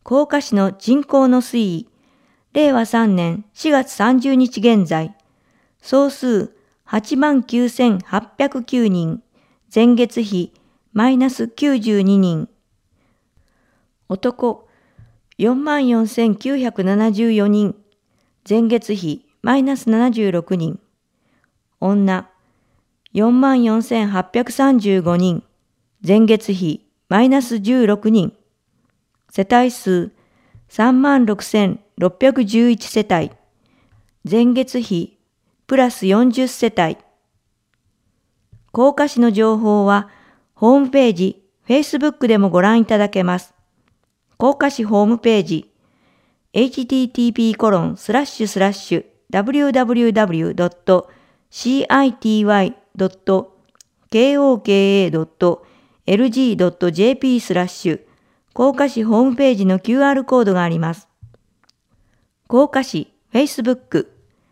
甲賀市の人口の推移、令和3年4月30日現在、総数89,809人、前月比マイナス92人。男44,974人、前月比マイナス76人。女44,835人、前月比マイナス16人。世帯数36,611世帯、前月比プラス40世帯。甲賀市の情報はホームページ、Facebook でもご覧いただけます。甲賀市ホームページ http://www.city.koka.lg.jp/ 甲賀市ホームページの QR コードがあります。甲賀市 Facebook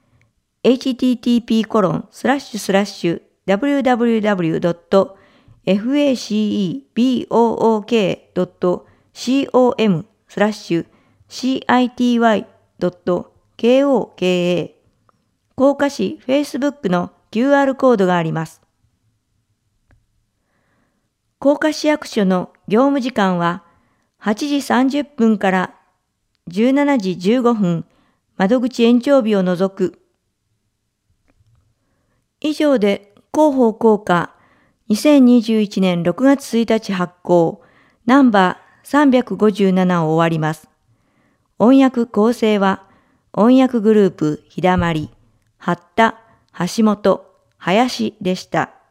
http://www.facebook.city.koka 甲賀市 Facebook の QR コードがあります。甲賀市役所の業務時間は8時30分から17時15分、窓口延長日を除く。以上で広報効果2021年6月1日発行ナンバー357を終わります。音訳構成は音訳グループひだまり、八田、橋本、林でした。